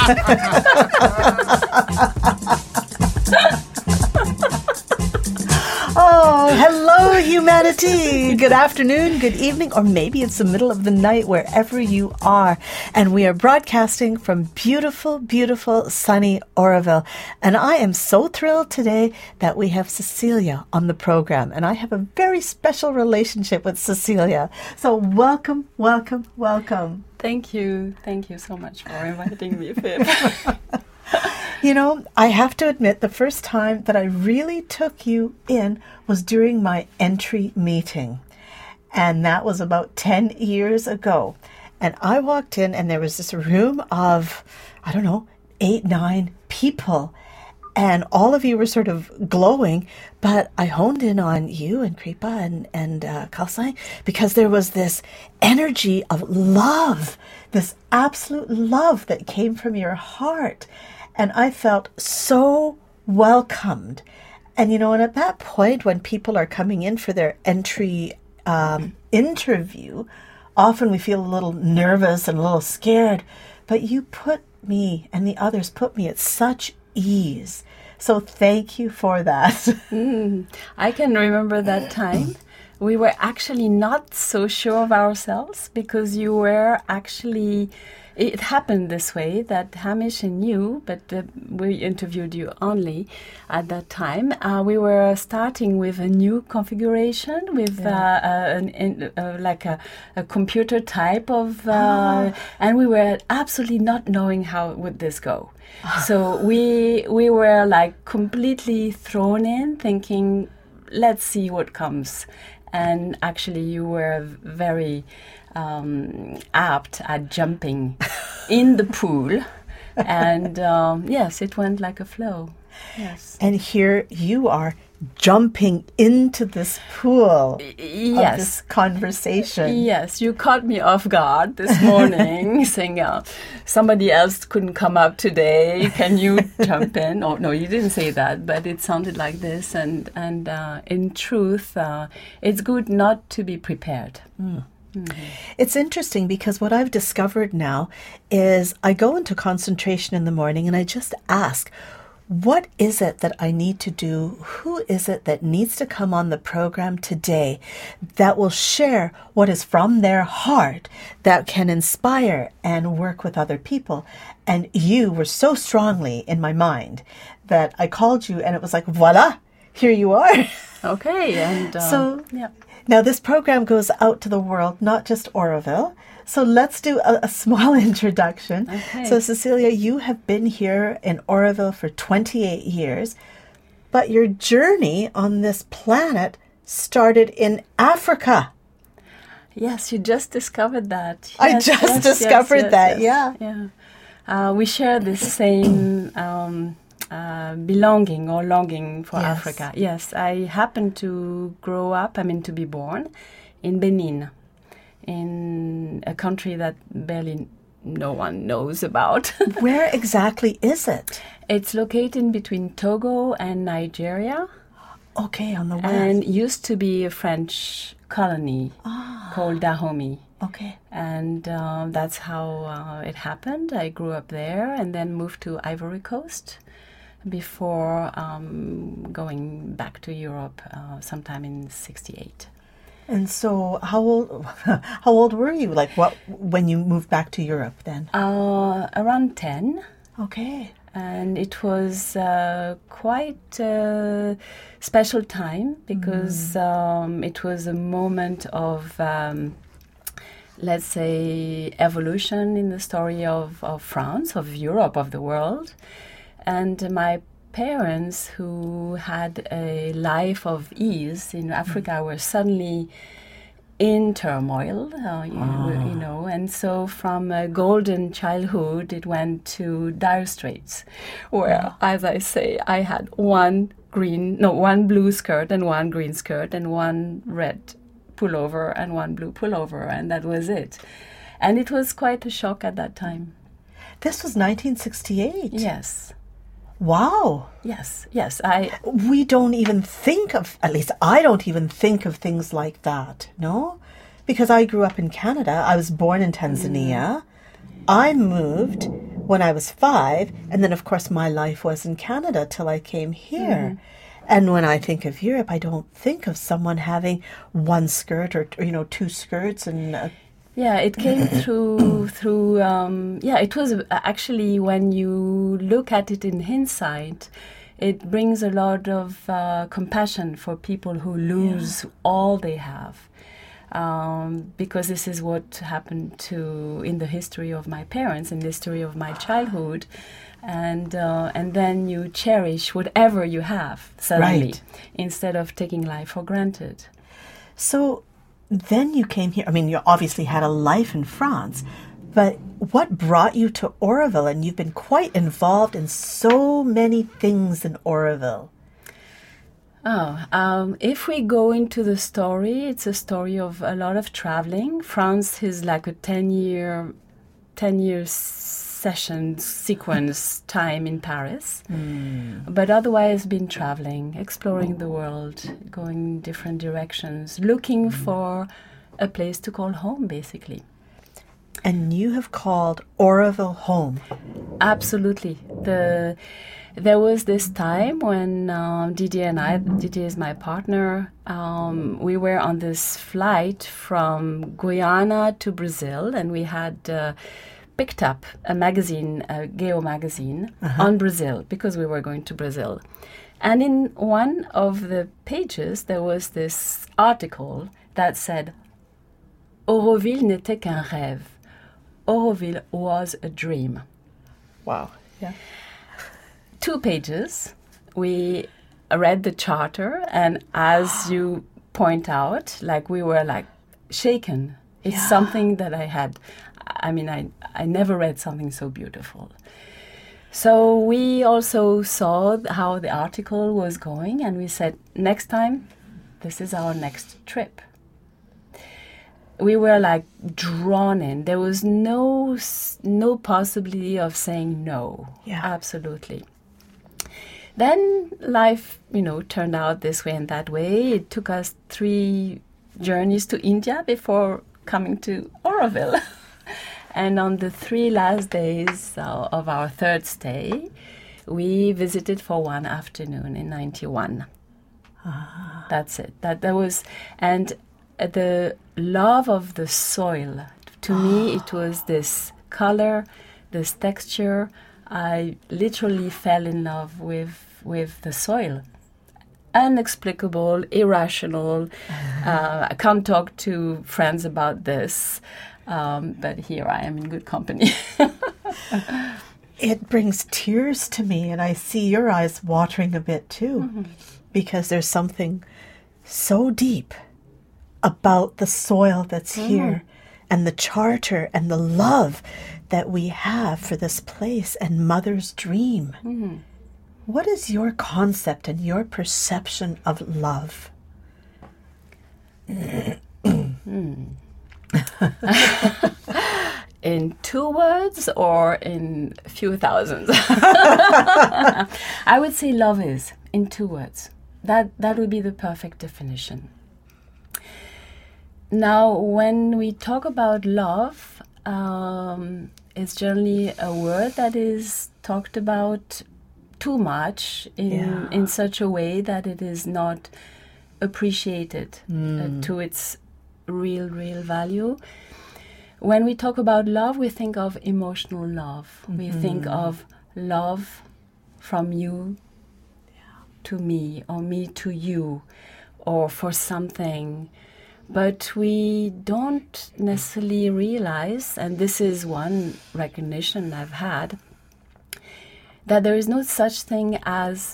Oh, hello, humanity. Good afternoon, good evening, or maybe it's the middle of the night wherever you are. And we are broadcasting from beautiful, beautiful, sunny Oroville. And I am so thrilled today that we have Cecilia on the program. And I have a very special relationship with Cecilia. So welcome, welcome, welcome. Thank you. Thank you so much for inviting me, Pip. You know, I have to admit, the first time that I really took you in was during my entry meeting. And that was about 10 years ago. And I walked in and there was this room of, 8, 9 people. And all of you were sort of glowing, but I honed in on you and Kripa and Kalsai because there was this energy of love, this absolute love that came from your heart. And I felt so welcomed. And, and at that point, when people are coming in for their entry interview, often we feel a little nervous and a little scared. But you put me and the others put me at such ease. So thank you for that. I can remember that time. We were actually not so sure of ourselves because you were actually... It happened this way that Hamish and you, but we interviewed you only at that time. We were starting with a new configuration with like a computer type of, and we were absolutely not knowing how would this go. So we were like completely thrown in, thinking, let's see what comes. And actually, you were very apt at jumping in the pool. And yes, it went like a flow. Yes. And here you are jumping into this pool of this conversation. Yes, you caught me off guard this morning saying, somebody else couldn't come up today. Can you jump in? Oh, no, you didn't say that, but it sounded like this. And in truth, it's good not to be prepared. Mm-hmm. It's interesting because what I've discovered now is I go into concentration in the morning and I just ask, what is it that I need to do? Who is it that needs to come on the program today that will share what is from their heart that can inspire and work with other people? And you were so strongly in my mind that I called you and it was like, voila, here you are. Okay. And yeah. Now, this program goes out to the world, not just Oroville. So let's do a small introduction. Okay. So, Cecilia, you have been here in Oroville for 28 years, but your journey on this planet started in Africa. Yes, you just discovered that. Yes, I just discovered that, yeah. We share the same... belonging or longing for Africa. Yes, I happened to to be born in Benin, in a country that barely no one knows about. Where exactly is it? It's located between Togo and Nigeria. Okay, on the west. And used to be a French colony called Dahomey. Okay. And that's how it happened. I grew up there and then moved to Ivory Coast before going back to Europe sometime in 1968. And so how old were you? Like when you moved back to Europe then? Around 10. Okay. And it was quite a special time because it was a moment of, let's say, evolution in the story of France, of Europe, of the world. And my parents, who had a life of ease in Africa, were suddenly in turmoil, and so from a golden childhood, it went to dire straits, where, as I say, I had one blue skirt and one green skirt and one red pullover and one blue pullover, and that was it. And it was quite a shock at that time. This was 1968? Yes. Wow. Yes. We don't even think of, at least I don't even think of things like that, no? Because I grew up in Canada. I was born in Tanzania. I moved when I was 5. And then, of course, my life was in Canada till I came here. And when I think of Europe, I don't think of someone having one skirt or 2 skirts and... Yeah, it came through. It was actually, when you look at it in hindsight, it brings a lot of compassion for people who lose all they have, because this is what happened in the history of my parents, in the history of my childhood, and then you cherish whatever you have suddenly, instead of taking life for granted. So then you came here. I mean, you obviously had a life in France, but what brought you to Oroville? And you've been quite involved in so many things in Oroville. If we go into the story, it's a story of a lot of traveling. France is like a 10-year session sequence time in Paris. But otherwise been traveling, exploring the world, going in different directions, looking for a place to call home, basically. And you have called Oroville home. Absolutely. There was this time when Didier and I, Didier is my partner, we were on this flight from Guyana to Brazil, and we had picked up a magazine, a Geo magazine, on Brazil, because we were going to Brazil. And in one of the pages, there was this article that said, Auroville n'était qu'un rêve. Auroville was a dream. Wow. Yeah. 2 pages. We read the charter, and as you point out, we were shaken. It's something that I never read something so beautiful. So we also saw how the article was going, and we said, next time, this is our next trip. We were drawn in. There was no possibility of saying no. Yeah. Absolutely. Then life, turned out this way and that way. It took us 3 journeys to India before coming to Oroville. And on the 3 last days of our 3rd stay, we visited for 1 afternoon in 91. That's it. That was, and the love of the soil. To me, it was this color, this texture. I literally fell in love with the soil. Inexplicable, irrational. I can't talk to friends about this, but here I am in good company. It brings tears to me, and I see your eyes watering a bit too, because there's something so deep about the soil that's here, and the charter and the love that we have for this place and Mother's dream. What is your concept and your perception of love? In 2 words or in a few thousands? I would say love is in 2 words. That would be the perfect definition. Now, when we talk about love, it's generally a word that is talked about too much in such a way that it is not appreciated to its real value. When we talk about love, we think of emotional love. We think of love from you to me, or me to you, or for something. But we don't necessarily realize, and this is one recognition I've had, that there is no such thing as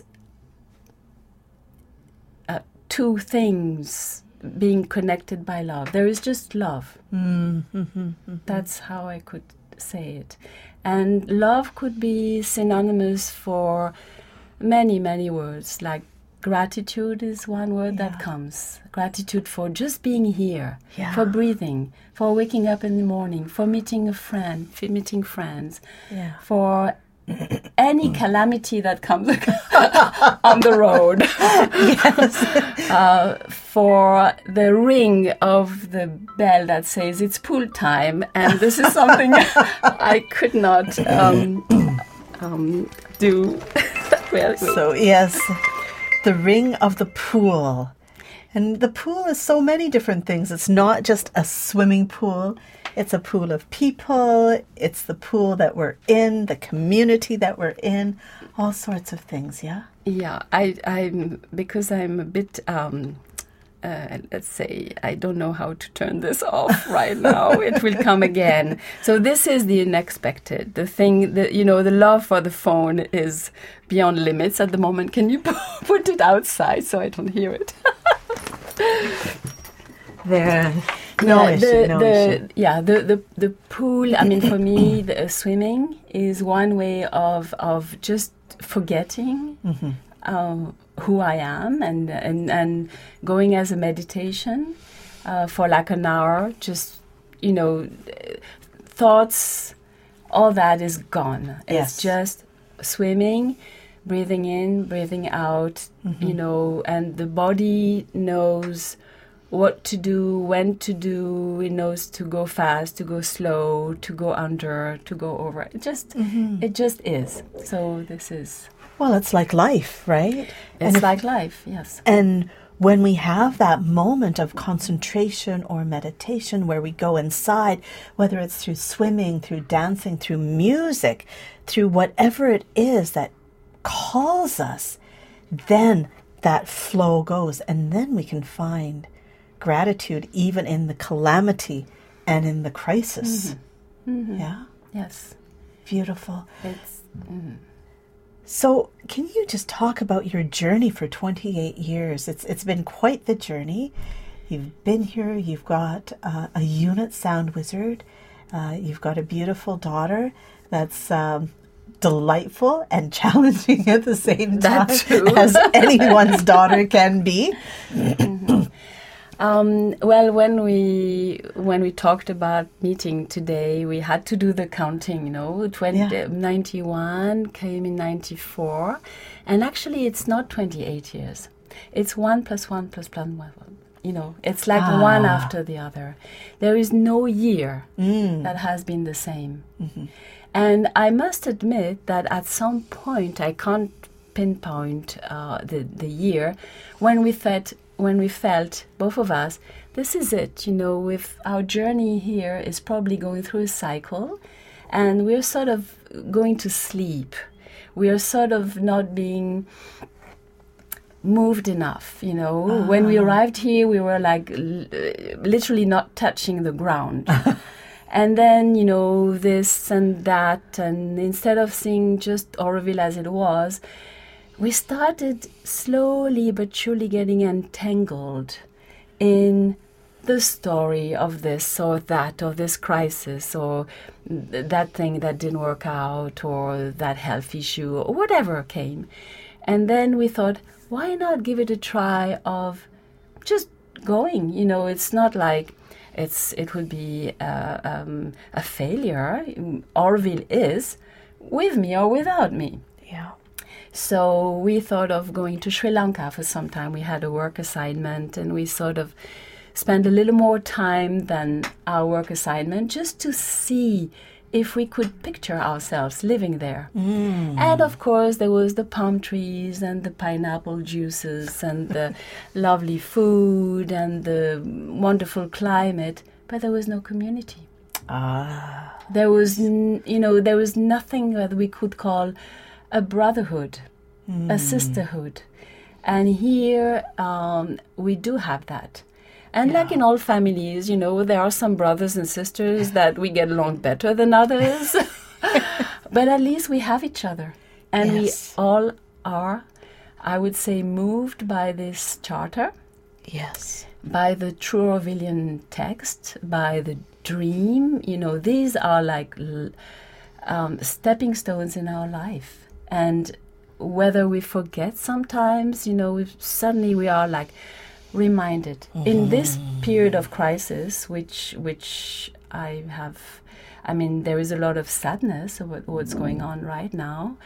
2 things being connected by love. There is just love. That's how I could say it. And love could be synonymous for many, many words, like gratitude is one word that comes. Gratitude for just being here, for breathing, for waking up in the morning, for meeting a friend, meeting friends, for any calamity that comes on the road. For the ring of the bell that says it's pool time, and this is something I could not do. Well, so yes, the ring of the pool. And the pool is so many different things. It's not just a swimming pool. It's a pool of people. It's the pool that we're in, the community that we're in, all sorts of things, yeah? Yeah, I'm because I'm a bit, let's say, I don't know how to turn this off right now. It will come again. So this is the unexpected. The thing that, the love for the phone is beyond limits at the moment. Can you put it outside so I don't hear it? There. The pool. I mean, for me, swimming is one way of just forgetting who I am and going as a meditation for like an hour. Just thoughts, all that is gone. Yes. It's just swimming, breathing in, breathing out. And the body knows what to do, when to do. It knows to go fast, to go slow, to go under, to go over. It just is. So this is... Well, it's like life, right? It's like life, yes. And when we have that moment of concentration or meditation where we go inside, whether it's through swimming, through dancing, through music, through whatever it is that calls us, then that flow goes. And then we can find gratitude even in the calamity and in the crisis. Yeah? Yes. Beautiful. So can you just talk about your journey for 28 years? It's been quite the journey. You've been here. You've got a unit sound wizard. You've got a beautiful daughter that's delightful and challenging at the same time, as anyone's daughter can be. Well, when we talked about meeting today, we had to do the counting, 91 came in 94, and actually it's not 28 years. It's 1 + 1 + 1. It's like one after the other. There is no year that has been the same. And I must admit that at some point, I can't pinpoint the year, when we felt, both of us, this is it, with our journey here is probably going through a cycle, and we're sort of going to sleep. We are sort of not being moved enough, When we arrived here, we were like literally not touching the ground. And then, this and that, and instead of seeing just Oroville as it was, we started slowly but surely getting entangled in the story of this or that, or this crisis, or that thing that didn't work out, or that health issue, or whatever came. And then we thought, why not give it a try of just going? It's not like it would be a failure. Oroville is, with me or without me. Yeah. So we thought of going to Sri Lanka for some time. We had a work assignment, and we sort of spent a little more time than our work assignment just to see if we could picture ourselves living there. And of course, there was the palm trees and the pineapple juices and the lovely food and the wonderful climate, but there was no community. There was, there was nothing that we could call a brotherhood, a sisterhood. And here we do have that. And like in all families, there are some brothers and sisters that we get along better than others. But at least we have each other. And we all are, I would say, moved by this charter. Yes. By the true Orvillian text, by the dream. These are like stepping stones in our life. And whether we forget sometimes, suddenly we are like reminded in this period of crisis, which there is a lot of sadness about what's going on right now.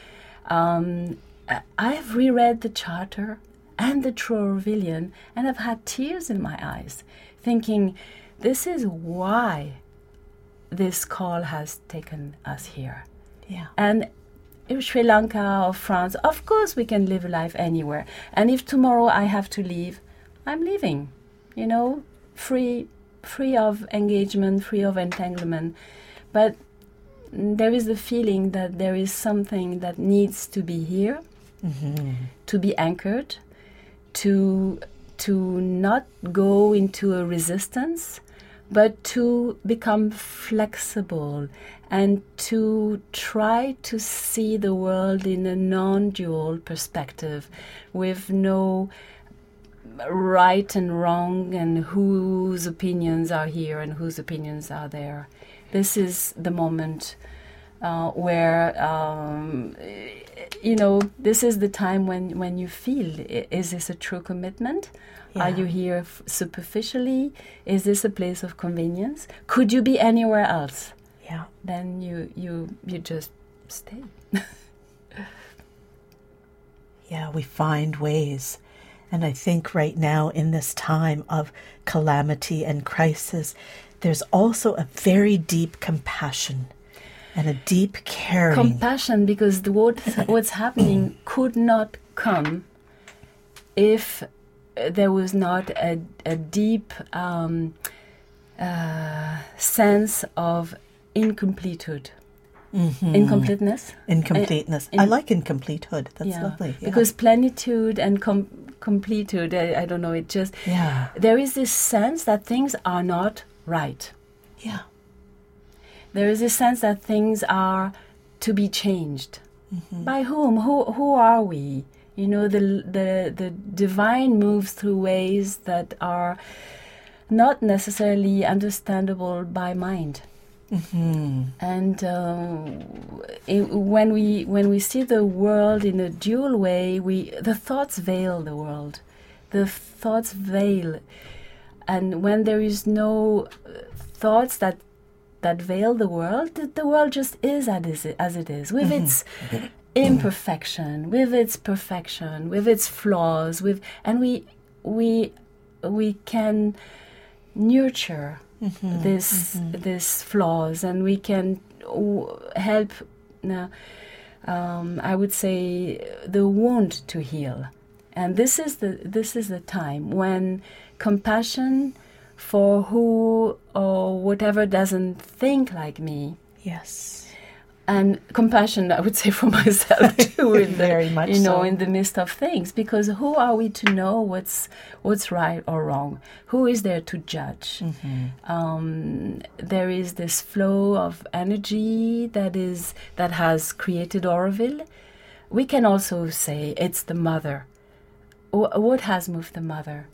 I've reread the Charter and the Trouville, and I've had tears in my eyes, thinking, this is why this call has taken us here. Yeah. And in Sri Lanka or France, of course we can live a life anywhere. And if tomorrow I have to leave, I'm leaving, free of engagement, free of entanglement. But there is the feeling that there is something that needs to be here, to be anchored, to not go into a resistance, but to become flexible and to try to see the world in a non-dual perspective with no right and wrong and whose opinions are here and whose opinions are there. This is the moment where, this is the time when you feel, is this a true commitment? Yeah. Are you here superficially? Is this a place of convenience? Could you be anywhere else? Yeah. Then you just stay. Yeah, we find ways. And I think right now in this time of calamity and crisis, there's also a very deep compassion and a deep caring. Compassion, because what's happening could not come if there was not a deep sense of incompletehood. Incompleteness. Incompleteness. I like incompletehood. That's lovely. Yeah. Because plenitude and completude, I don't know, it just... Yeah. There is this sense that things are not right. Yeah. There is a sense that things are to be changed. By whom? Who are we? The divine moves through ways that are not necessarily understandable by mind. And when we see the world in a dual way, the thoughts veil the world. The thoughts veil. And when there is no thoughts that veil the world just is as it is, with its imperfection, with its perfection, with its flaws, and we can nurture this flaws, and we can help. I would say the wound to heal, and this is the time when compassion for who or whatever doesn't think like me. Yes. And compassion, I would say, for myself too, very much so. In the midst of things, because who are we to know what's right or wrong? Who is there to judge? There is this flow of energy that has created Auroville. We can also say it's the mother. What has moved the mother?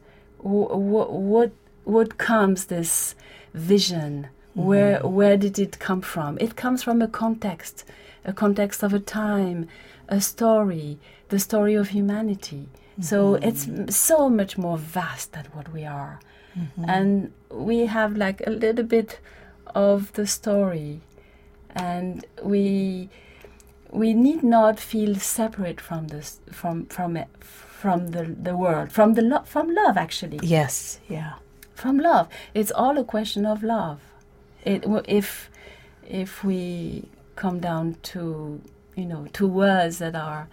What comes this vision? Where did it come from? It comes from a context of a time, a story, the story of humanity. So it's so much more vast than what we are. And we have like a little bit of the story, and we need not feel separate from this, from the world, from love actually. Yes, yeah. From love. It's all a question of love. If we come down to words that are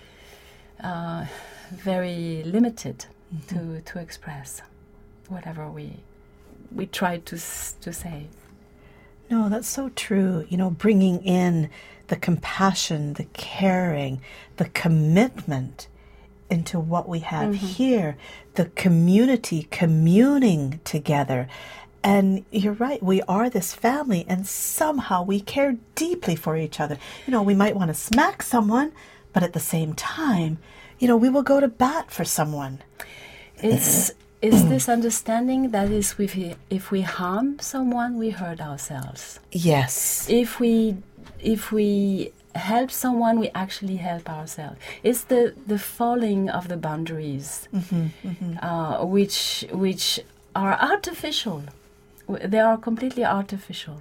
very limited to express whatever we try to say. No, that's so true. Bringing in the compassion, the caring, the commitment into what we have here, the community communing together. And you're right, we are this family, and somehow we care deeply for each other. We might want to smack someone, but at the same time, we will go to bat for someone. It's this understanding that if we harm someone, we hurt ourselves. Yes. If we help someone, we actually help ourselves. It's the falling of the boundaries, which are artificial. they are completely artificial.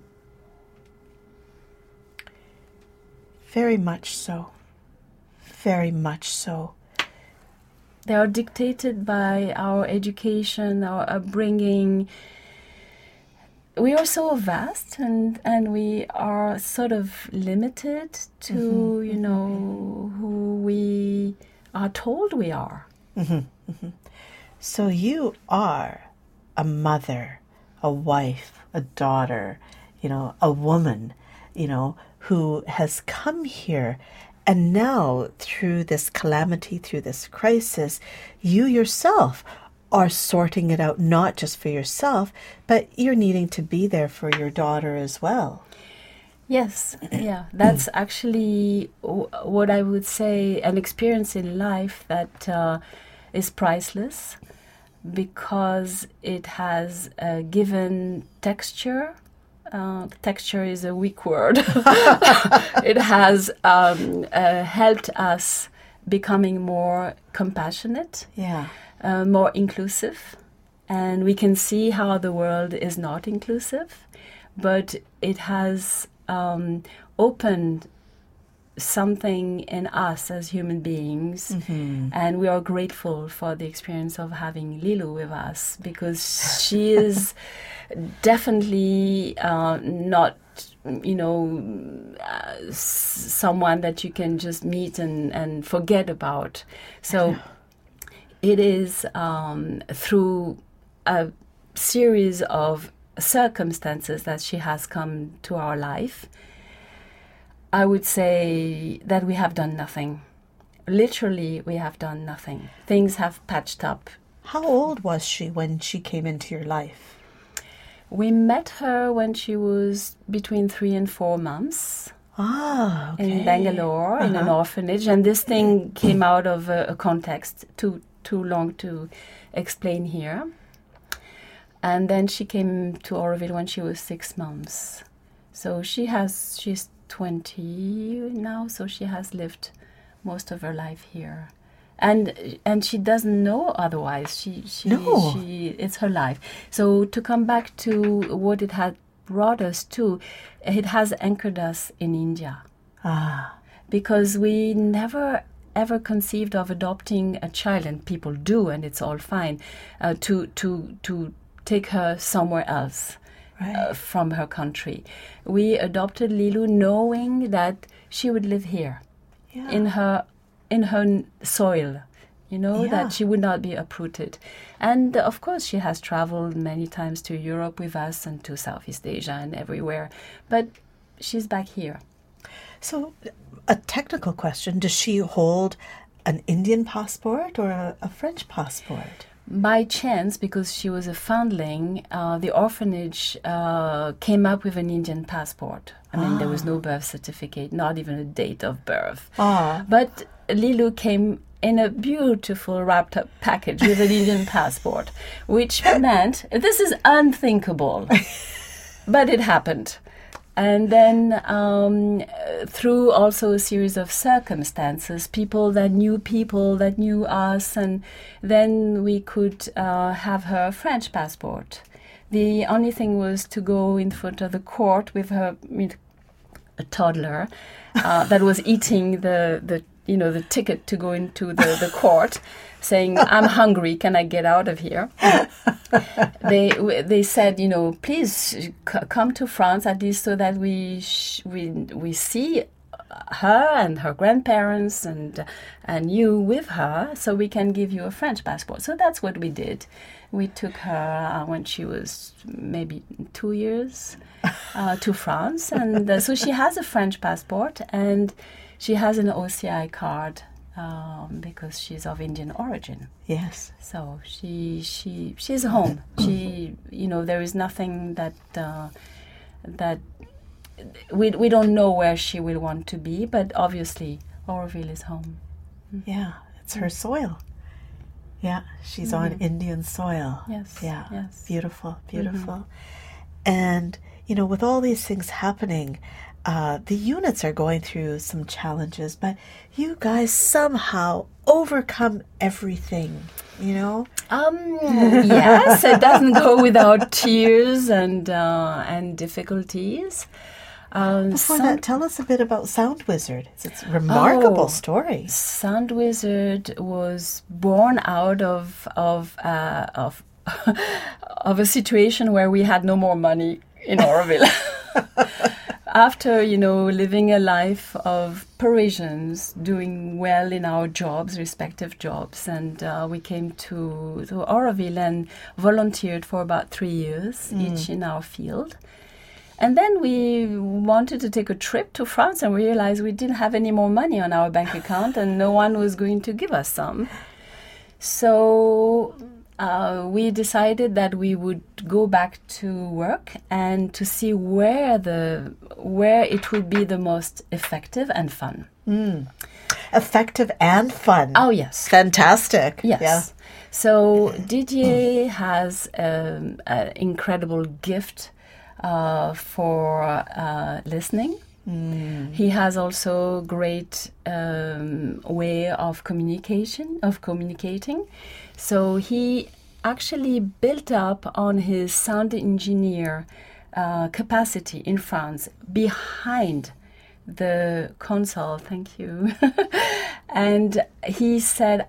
Very much so. Very much so. They are dictated by our education, our upbringing. We are so vast, and we are sort of limited to, you know, who we are told we are. So you are a mother, a wife, a daughter, you know, a woman, you know, who has come here. And now, through this calamity, through this crisis, you yourself are sorting it out, not just for yourself, but you're needing to be there for your daughter as well. Yes, yeah. That's actually what I would say, an experience in life that is priceless, because it has given texture. Texture is a weak word. It has helped us becoming more compassionate, more inclusive, and we can see how the world is not inclusive, but it has opened something in us as human beings, and we are grateful for the experience of having Lilou with us, because she is definitely not, you know, someone that you can just meet and forget about. So it is through a series of circumstances that she has come to our life. I would say that we have done nothing. Literally, we have done nothing. Things have patched up. How old was she when she came into your life? We met her when she was between 3 and 4 months. Okay. In Bangalore, in an orphanage. And this thing came out of a context too long to explain here. And then she came to Oroville when she was 6 months. So she's 20 now, so she has lived most of her life here. And she doesn't know otherwise. It's her life. So to come back to what it had brought us to, it has anchored us in India. Because we never ever conceived of adopting a child, and people do, and it's all fine, to take her somewhere else. From her country. We adopted Lilou knowing that she would live here, in her soil, you know, that she would not be uprooted. And of course she has traveled many times to Europe with us and to Southeast Asia and everywhere, but she's back here. So a technical question, does she hold an Indian passport or a French passport? By chance, because she was a foundling, the orphanage came up with an Indian passport. I mean, there was no birth certificate, not even a date of birth. But Lilou came in a beautiful wrapped up package with an Indian passport, which meant, this is unthinkable, but it happened. And then through also a series of circumstances, people that knew us, and then we could have her French passport. The only thing was to go in front of the court with her, a toddler that was eating the ticket to go into the court, saying, "I'm hungry, can I get out of here?" They said, please come to France, at least so that we see her and her grandparents and you with her, so we can give you a French passport. So that's what we did. We took her when she was maybe 2 years to France, and so she has a French passport and she has an OCI card. Because she's of Indian origin. Yes. So she's home. There is nothing that we don't know where she will want to be, but obviously Oroville is home. Yeah, it's her soil. Yeah, she's on Indian soil. Yes. Yeah. Yes. Beautiful. And with all these things happening, the units are going through some challenges, but you guys somehow overcome everything. you know? Yes, it doesn't go without tears and difficulties. Before that, tell us a bit about Sound Wizard. It's a remarkable story. Sound Wizard was born out of of a situation where we had no more money in Oroville. After, living a life of Parisians, doing well in our jobs, respective jobs, and we came to Oroville and volunteered for about 3 years, each in our field. And then we wanted to take a trip to France and realized we didn't have any more money on our bank account and no one was going to give us some. So we decided that we would go back to work and to see where it would be the most effective and fun. Effective and fun. Oh, yes. Fantastic. Yes. Yeah. So Didier has an incredible gift for listening. He has also great way of communicating. So he actually built up on his sound engineer capacity in France behind the console. Thank you. And he said,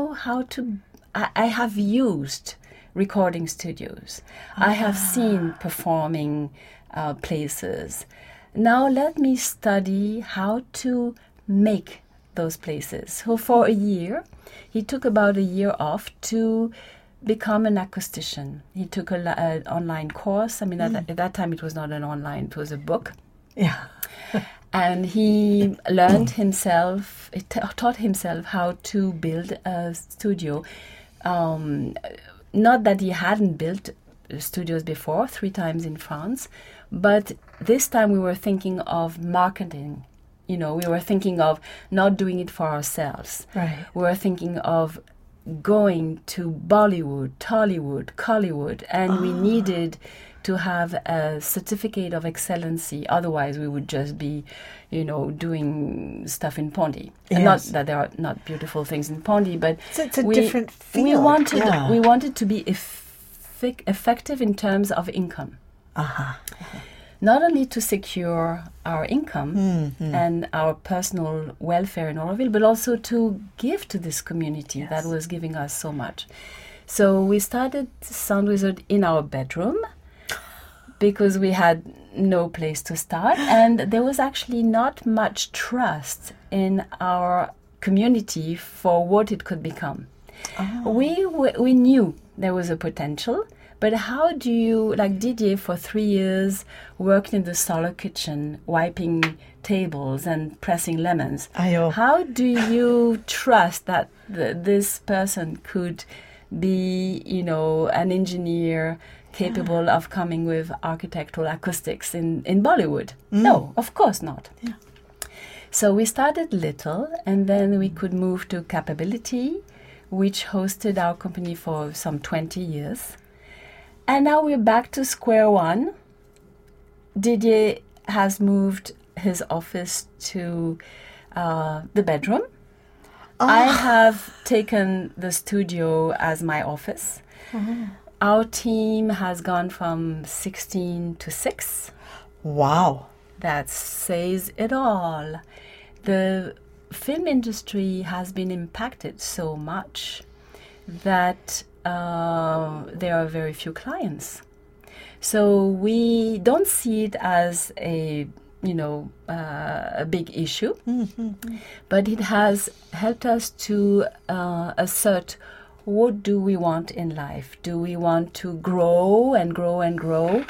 I have used recording studios. I have seen performing places. Now let me study how to make those places. So for a year, he took about a year off to become an acoustician. He took an online course. I mean, at that time it was not an online, it was a book. Yeah. And he learned himself, taught himself how to build a studio. Not that he hadn't built studios before, 3 times in France, but this time we were thinking of marketing. We were thinking of not doing it for ourselves. Right. We were thinking of going to Bollywood, Tollywood, Collywood, and we needed to have a certificate of excellency. Otherwise, we would just be, doing stuff in Pondy. Yes. Not that there are not beautiful things in Pondy, but it's a different field. We wanted to be effective in terms of income. Not only to secure our income and our personal welfare in Oroville, but also to give to this community that was giving us so much. So we started Sound Wizard in our bedroom because we had no place to start, and there was actually not much trust in our community for what it could become. We knew there was a potential. But how do you, like Didier for 3 years, worked in the Solar Kitchen, wiping tables and pressing lemons? How do you trust that this person could be, an engineer capable of coming with architectural acoustics in Bollywood? No, of course not. Yeah. So we started little, and then we could move to Capability, which hosted our company for some 20 years. And now we're back to square one. Didier has moved his office to the bedroom. I have taken the studio as my office. Our team has gone from 16 to 6. Wow. That says it all. The film industry has been impacted so much that there are very few clients. So we don't see it as a big issue, but it has helped us to assert what do we want in life. Do we want to grow and grow and grow,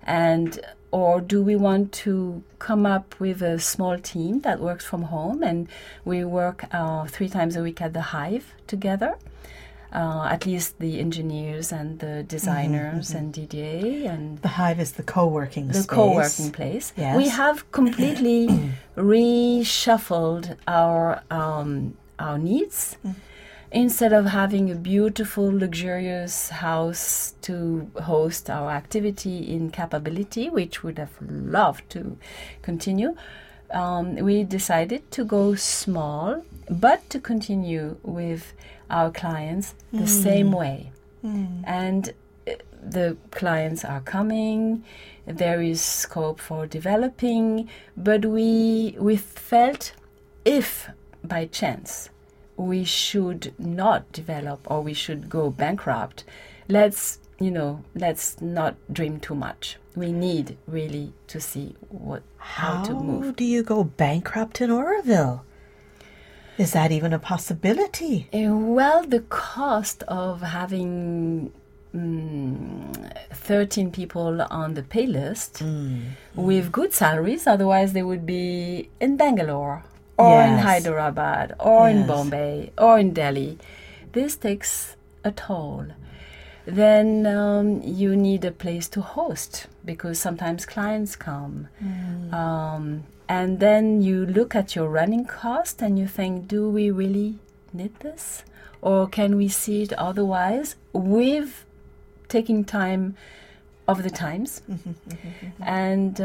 or do we want to come up with a small team that works from home, and we work 3 times a week at the Hive together? At least the engineers and the designers and Didier. And the Hive is the co-working space. The co-working place. Yes. We have completely reshuffled our needs. Instead of having a beautiful, luxurious house to host our activity in Capability, which would have loved to continue, we decided to go small but to continue with our clients the same way. And the clients are coming, there is scope for developing, but we felt if by chance we should not develop or we should go bankrupt, let's not dream too much. We need really to see how to move. How do you go bankrupt in Oroville? Is that even a possibility? Well, the cost of having 13 people on the pay list with good salaries, otherwise they would be in Bangalore or in Hyderabad or in Bombay or in Delhi. This takes a toll. Then you need a place to host because sometimes clients come. And then you look at your running cost and you think, do we really need this? Or can we see it otherwise with taking time of the times? And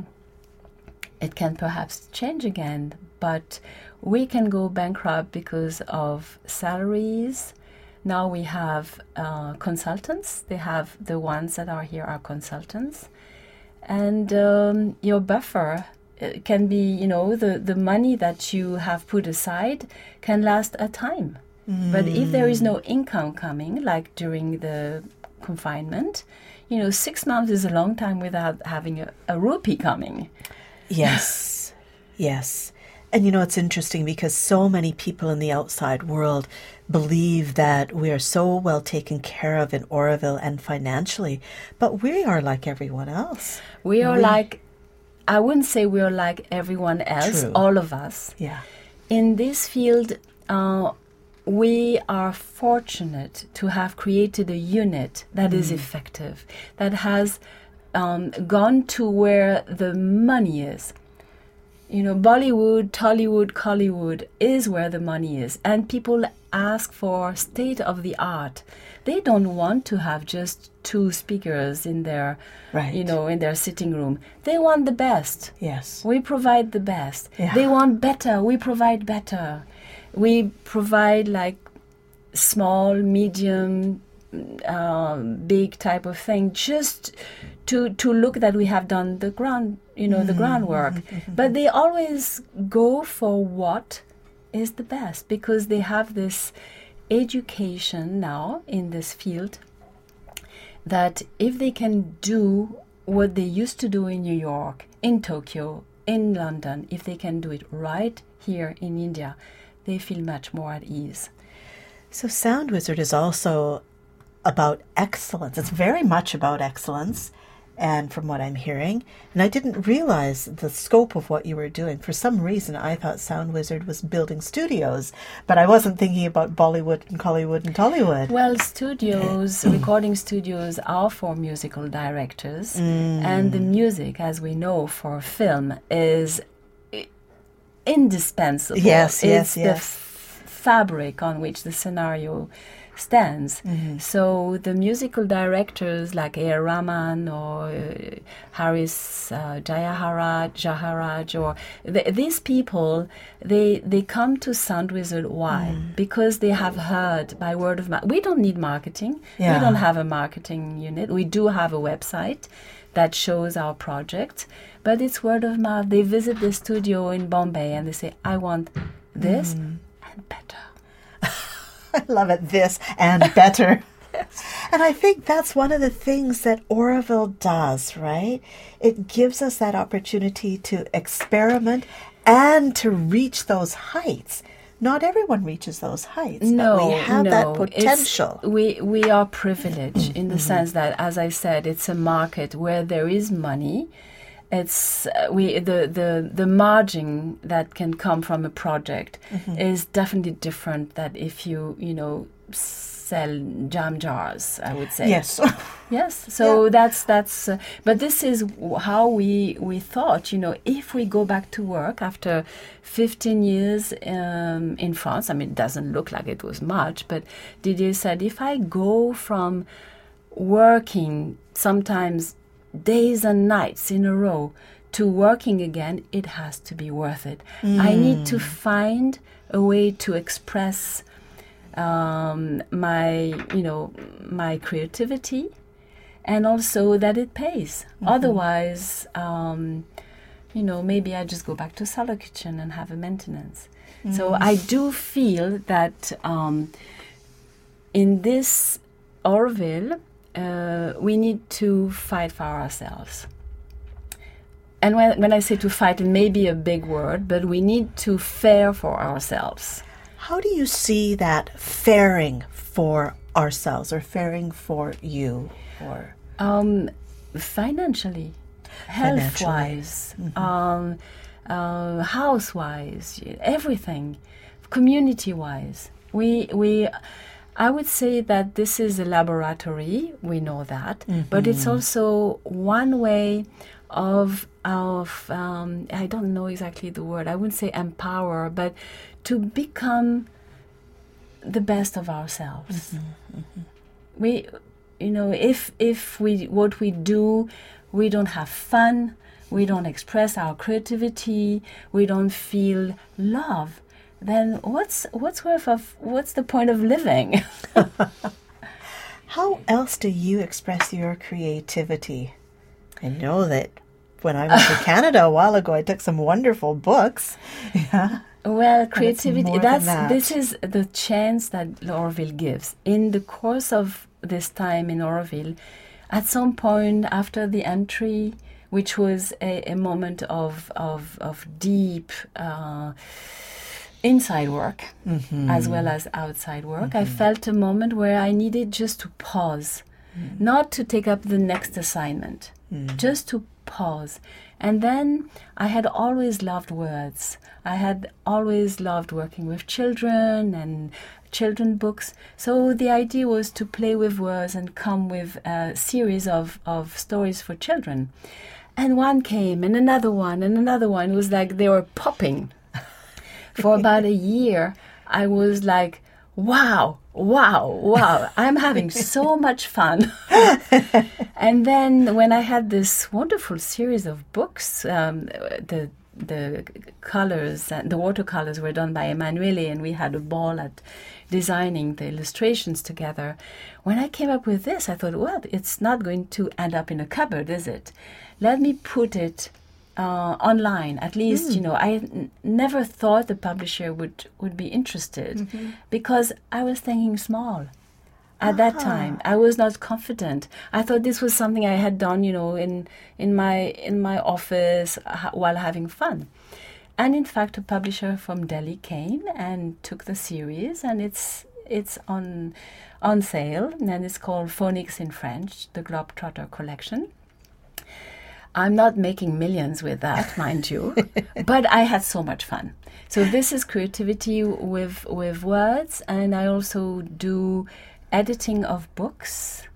it can perhaps change again, but we can go bankrupt because of salaries. Now we have consultants. They have the ones that are here are consultants. And your buffer can be, the money that you have put aside can last a time. But if there is no income coming, like during the confinement, 6 months is a long time without having a rupee coming. Yes, yes. And it's interesting because so many people in the outside world believe that we are so well taken care of in Oroville and financially, but we are like everyone else. I wouldn't say we are like everyone else, True. all of us. Yeah. In this field, we are fortunate to have created a unit that is effective, that has gone to where the money is. Bollywood, Tollywood, Collywood is where the money is. And people ask for state of the art. They don't want to have just 2 speakers in their, in their sitting room. They want the best. Yes. We provide the best. Yeah. They want better. We provide better. We provide like small, medium, big type of thing, just to look that we have done the the groundwork. But they always go for what is the best because they have this education now in this field that if they can do what they used to do in New York, in Tokyo, in London, if they can do it right here in India, they feel much more at ease. So Sound Wizard is also about excellence. It's very much about excellence, and from what I'm hearing, and I didn't realize the scope of what you were doing. For some reason, I thought Sound Wizard was building studios, but I wasn't thinking about Bollywood and Collywood and Tollywood. Well, studios, recording studios are for musical directors, and the music, as we know, for film is indispensable. Yes. The fabric on which the scenario stands. So the musical directors like A.R. Rahman or Haris Jaharaj, or these people, they come to Sound Wizard. Why? Because they have heard by word of mouth. We don't need marketing. We don't have a marketing unit. We do have a website that shows our project, but it's word of mouth. They visit the studio in Bombay and they say, I want this and better. I love it, this and better. And I think that's one of the things that Oroville does, right? It gives us that opportunity to experiment and to reach those heights. Not everyone reaches those heights. No, but we have that potential. We are privileged in the sense that, as I said, it's a market where there is money. It's the margin that can come from a project is definitely different than if you sell jam jars, I would say. Yes. Yes. So that's but this is how we thought, if we go back to work after 15 years in France, I mean, it doesn't look like it was much, but Didier said, if I go from working sometimes days and nights in a row to working again, it has to be worth it. I need to find a way to express my creativity, and also that it pays. Otherwise, maybe I just go back to Cellar Kitchen and have a maintenance. So I do feel that in this Orville, we need to fight for ourselves. And when I say to fight, it may be a big word, but we need to fare for ourselves. How do you see that faring for ourselves or faring for you? Or Financially, health-wise, house-wise, everything, community-wise. I would say that this is a laboratory. We know that, but it's also one way of I don't know exactly the word. I wouldn't say empower, but to become the best of ourselves. We, if what we do, we don't have fun, we don't express our creativity, we don't feel love, then what's the point of living? how else do you express your creativity? I know that when I went to Canada a while ago, I took some wonderful books. Yeah. Well, creativity, that. This is the chance that Orville gives. In the course of this time in Orville, at some point after the entry, which was a moment of deep inside work as well as outside work, I felt a moment where I needed just to pause, not to take up the next assignment, just to pause. And then I had always loved words. I had always loved working with children and children books. So the idea was to play with words and come with a series of stories for children. And one came, and another one, and another one. It was like they were popping. For about a year, I was like, wow, I'm having so much fun. And then when I had this wonderful series of books, the colors, the watercolors were done by Emanuele, and we had a ball at designing the illustrations together. When I came up with this, I thought, well, it's not going to end up in a cupboard, is it? Let me put it online. At least, I never thought the publisher would be interested because I was thinking small. At that time, I was not confident. I thought this was something I had done, in my office while having fun. And in fact, a publisher from Delhi came and took the series, and it's on sale, and it's called Phonics in French, the Globetrotter Collection. I'm not making millions with that, mind you, but I had so much fun. So this is creativity with words, and I also do editing of books.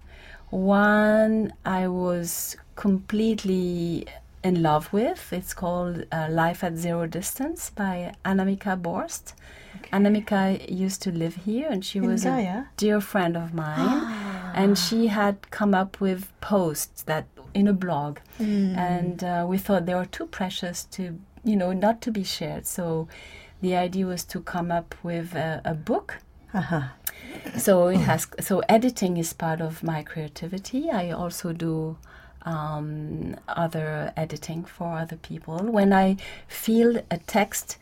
One I was completely in love with. It's called Life at Zero Distance by Anamika Borst. Okay. Anamika used to live here, and she was a dear friend of mine. And she had come up with posts that in a blog, and we thought they were too precious to, not to be shared. So the idea was to come up with a book. So so editing is part of my creativity. I also do other editing for other people. When I feel a text,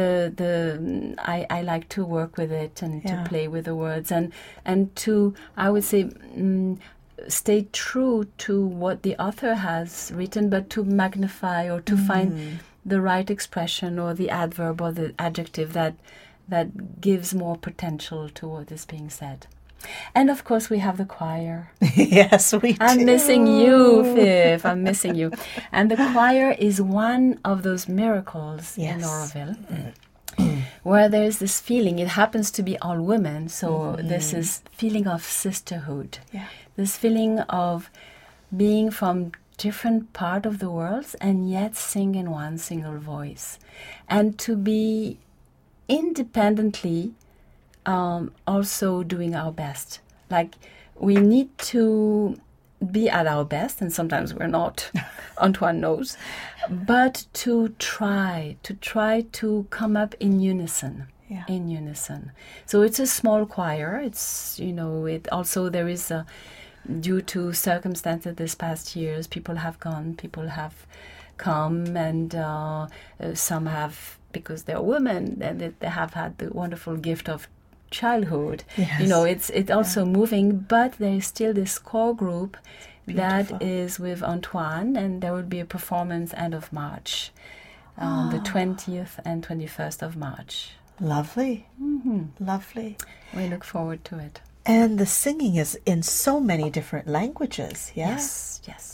I like to work with it and to play with the words and to, I would say, stay true to what the author has written, but to magnify or to find the right expression or the adverb or the adjective that gives more potential to what is being said. And of course, we have the choir. Yes, we do. I'm missing you, Viv. I'm missing you. And the choir is one of those miracles in Orville, where there's this feeling. It happens to be all women, so this is feeling of sisterhood. Yeah. This feeling of being from different part of the world and yet sing in one single voice, and to be independently also doing our best. Like, we need to be at our best, and sometimes we're not, Antoine knows, but to try to come up in unison. Yeah. In unison. So it's a small choir. It's, it also, there is due to circumstances this past years, people have gone, people have come, and some have, because they're women, and they have had the wonderful gift of childhood. Yes. It's also moving, but there is still this core group Beautiful. that is with Antoine, and there will be a performance end of March, the 20th and 21st of March. Lovely. Mm-hmm. Lovely. We look forward to it. And the singing is in so many different languages, yeah? Yes.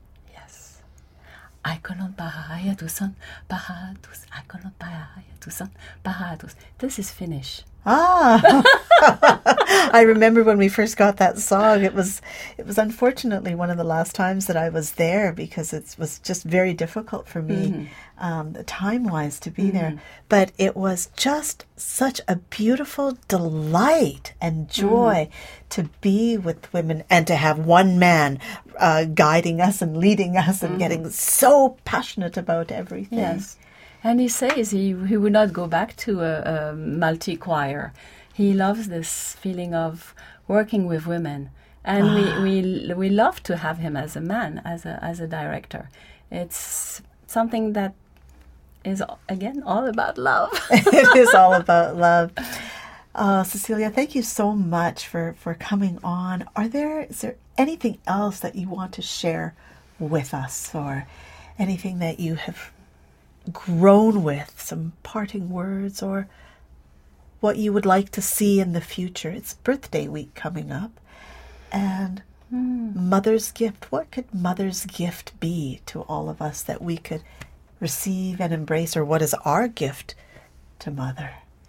Aikolon bahaya tusan, bahatus, aikolon bahaya tusan, bahatus. This is Finnish. Ah, I remember when we first got that song. It was unfortunately one of the last times that I was there, because it was just very difficult for me, time-wise, to be there. But it was just such a beautiful delight and joy to be with women, and to have one man guiding us and leading us and getting so passionate about everything. Yes. And he says he would not go back to a multi-choir. He loves this feeling of working with women. And we love to have him as a man, as a director. It's something that is, again, all about love. It is all about love. Cecilia, thank you so much for coming on. Is there anything else that you want to share with us, or anything that you have grown with, some parting words, or what you would like to see in the future? It's birthday week coming up, and Mother's gift. What could Mother's gift be to all of us that we could receive and embrace, or what is our gift to Mother?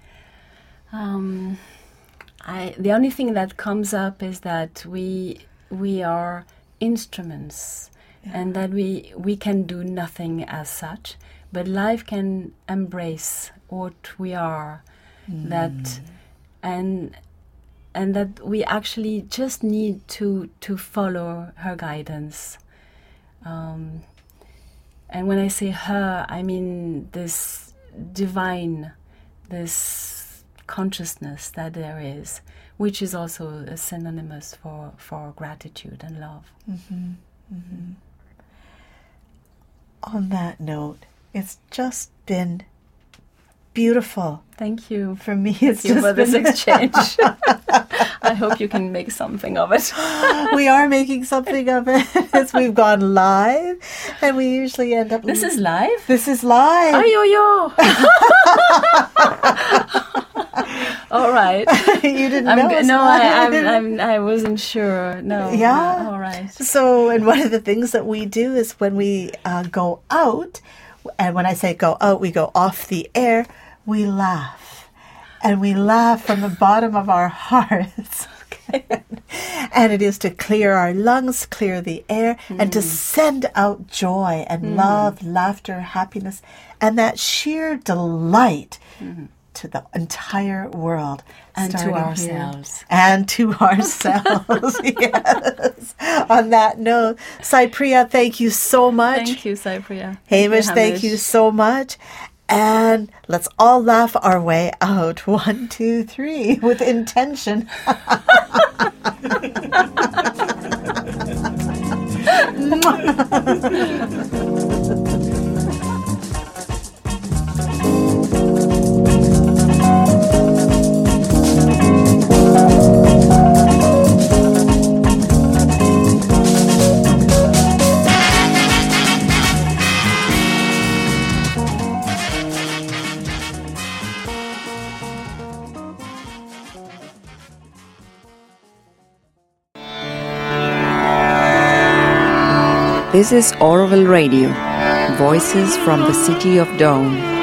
The only thing that comes up is that we are instruments, and that we can do nothing as such, but life can embrace what we are, that and that we actually just need to follow her guidance. And when I say her, I mean this divine, this consciousness that there is, which is also a synonymous for gratitude and love. On that note, it's just been beautiful. Thank you. For me, it's Thank you just for this been exchange. I hope you can make something of it. We are making something of it as we've gone live, and we usually end up. This is live? This is live. Ay-yo-yo. All right. You didn't know. No, I wasn't sure. No. Yeah. All right. So, and one of the things that we do is when we go out, and when I say go out, we go off the air, we laugh. And we laugh from the bottom of our hearts. And it is to clear our lungs, clear the air, and to send out joy and love, laughter, happiness, and that sheer delight to the entire world. And to ourselves. Here. And to ourselves, yes. On that note, Cypriya, thank you so much. Thank you, Cypriya. Hamish, thank you so much. And let's all laugh our way out. 1, 2, 3, with intention. This is Orville Radio, voices from the city of Dawn.